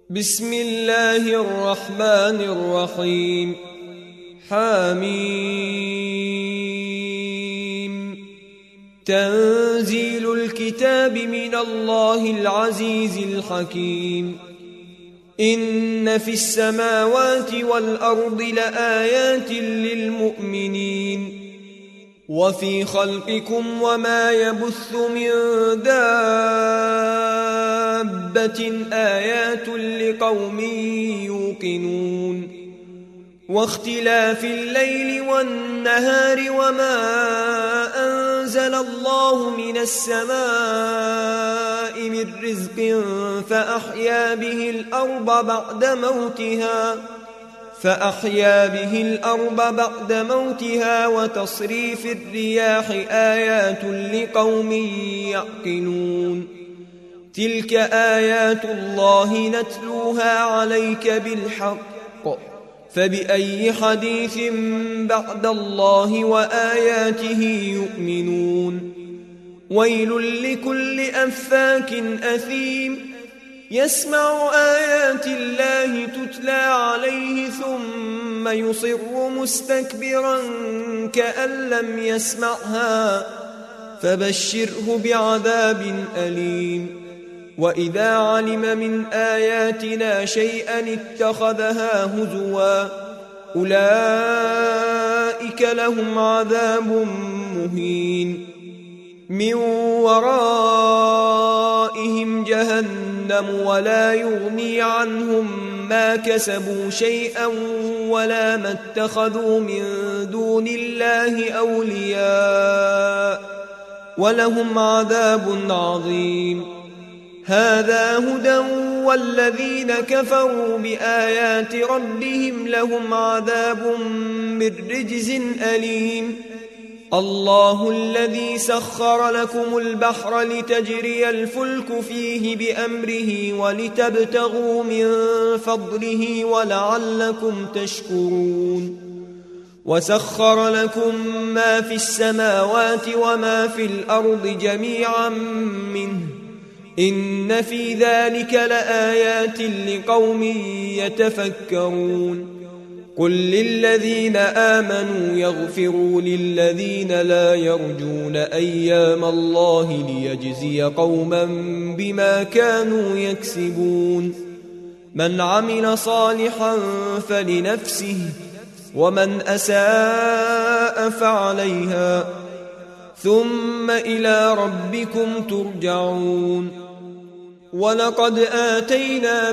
بسم الله الرحمن الرحيم حميم تنزيل الكتاب من الله العزيز الحكيم إن في السماوات والأرض لآيات للمؤمنين وفي خلقكم وما يبث من دابة آيات لقوم يوقنون واختلاف الليل والنهار وما أنزل الله من السماء من رزق فأحيا به الأرض بعد موتها وتصريف الرياح آيات لقوم يعقلون تلك آيات الله نتلوها عليك بالحق فبأي حديث بعد الله وآياته يؤمنون ويل لكل أفاك أثيم يسمع آيات الله تتلى عليه ثم يصر مستكبرا كأن لم يسمعها فبشره بعذاب أليم وإذا علم من آياتنا شيئا اتخذها هزوا أولئك لهم عذاب مهين من ورائهم جهنم ولا يغني عنهم ما كسبوا شيئا ولا ما اتخذوا من دون الله أولياء ولهم عذاب عظيم هذا هدى والذين كفروا بآيات ربهم لهم عذاب من رجز أليم الله الذي سخر لكم البحر لتجري الفلك فيه بأمره ولتبتغوا من فضله ولعلكم تشكرون وسخر لكم ما في السماوات وما في الأرض جميعا منه إن في ذلك لآيات لقوم يتفكرون قل للذين آمنوا يغفروا للذين لا يرجون أيام الله ليجزي قوما بما كانوا يكسبون من عمل صالحا فلنفسه ومن أساء فعليها ثم إلى ربكم ترجعون ولقد آتينا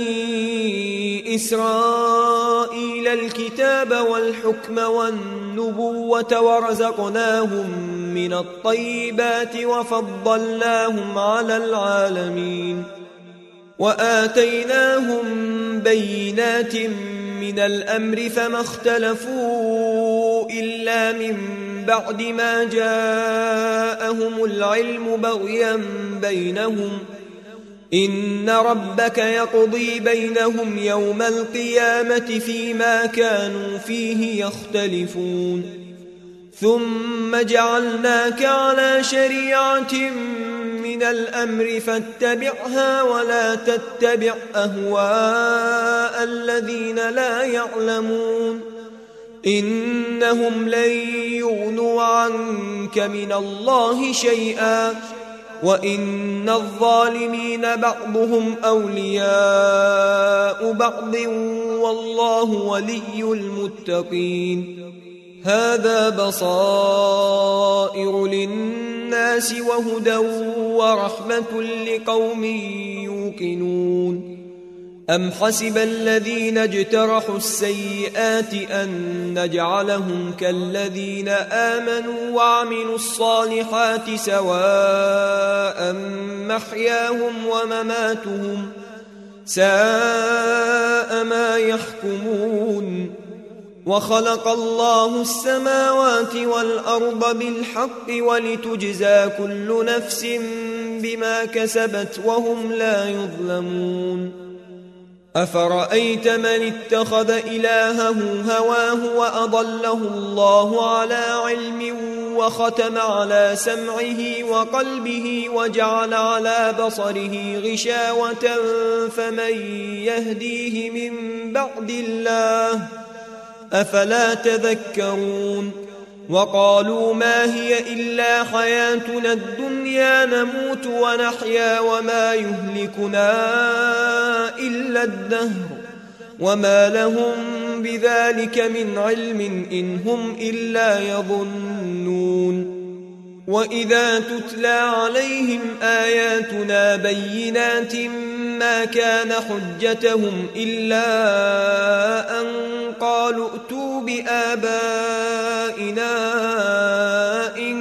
بني إسرائيل الكتاب والحكم والنبوة ورزقناهم من الطيبات وفضلناهم على العالمين وآتيناهم بينات من الأمر فما اختلفوا إلا من بعد ما جاءهم العلم بغيا بينهم إن ربك يقضي بينهم يوم القيامة فيما كانوا فيه يختلفون ثم جعلناك على شريعة من الأمر فاتبعها ولا تتبع أهواء الذين لا يعلمون إنهم لن يغنوا عنك من الله شيئا وإن الظالمين بعضهم أولياء بعض والله ولي المتقين هذا بصائر للناس وهدى ورحمة لقوم يوقنون أم حسب الذين اجترحوا السيئات أن نجعلهم كالذين آمنوا وعملوا الصالحات سواء محياهم ومماتهم ساء ما يحكمون وخلق الله السماوات والأرض بالحق ولتجزى كل نفس بما كسبت وهم لا يظلمون أفرأيت من اتخذ إلهه هواه وأضله الله على علم وختم على سمعه وقلبه وجعل على بصره غشاوة فمن يهديه من بعد الله أفلا تذكرون وقالوا ما هي إلا حياتنا الدنيا نموت ونحيا وما يهلكنا إلا الدهر وما لهم بذلك من علم إن هم إلا يظنون وإذا تتلى عليهم آياتنا بينات ما كان حجتهم إلا أن قالوا ائتوا بآبائنا إن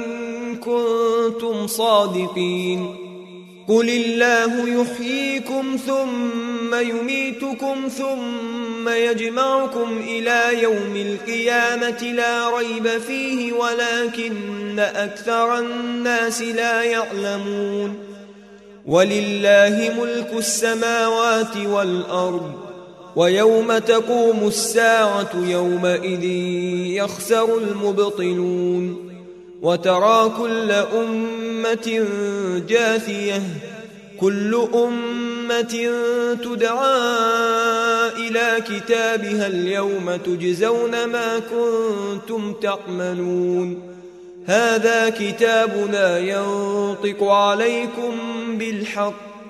كنتم صادقين قل الله يحييكم ثم يميتكم ثم يجمعكم إلى يوم القيامة لا ريب فيه ولكن أكثر الناس لا يعلمون ولله ملك السماوات والأرض ويوم تقوم الساعة يومئذ يخسر المبطلون وترى كل أمة جاثية كل أمة تدعى إلى كتابها اليوم تجزون ما كنتم تعملون هذا كتابنا ينطق عليكم بالحق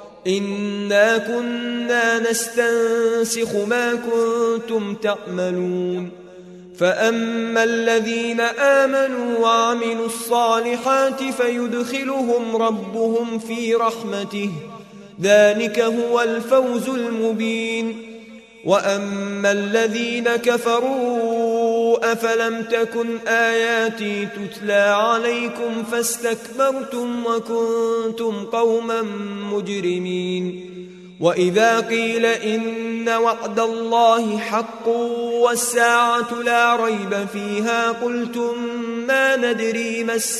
إنا كنا نستنسخ ما كنتم تعملون فأما الذين آمنوا وعملوا الصالحات فيدخلهم ربهم في رحمته ذلك هو الفوز المبين وأما الذين كفروا أفلم تكن آياتي تتلى عليكم فاستكبرتم وكنتم قوما مجرمين وإذا قيل إن وعد الله حق والساعة لا ريب فيها قلتم ما ندري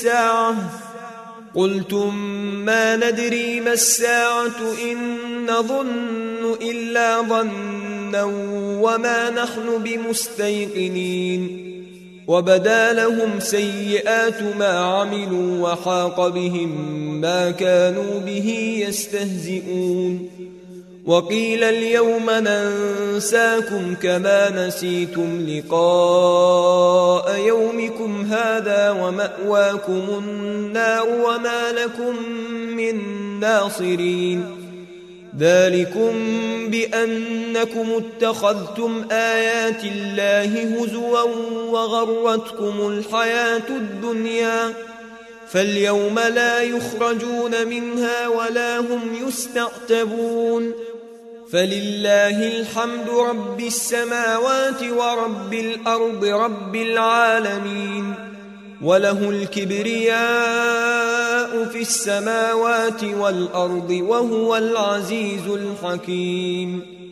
ما الساعة إن نظن إلا ظنا وما نحن بمستيقنين وبدا لهم سيئات ما عملوا وحاق بهم ما كانوا به يستهزئون وقيل اليوم ننساكم كما نسيتم لقاء يومكم هذا ومأواكم النار وما لكم من ناصرين ذلكم بأنكم اتخذتم آيات الله هزوا وغرتكم الحياة الدنيا فاليوم لا يخرجون منها ولا هم يستعتبون فلله الحمد رب السماوات ورب الأرض رب العالمين وله الكبرياء في السماوات والأرض وهو العزيز الحكيم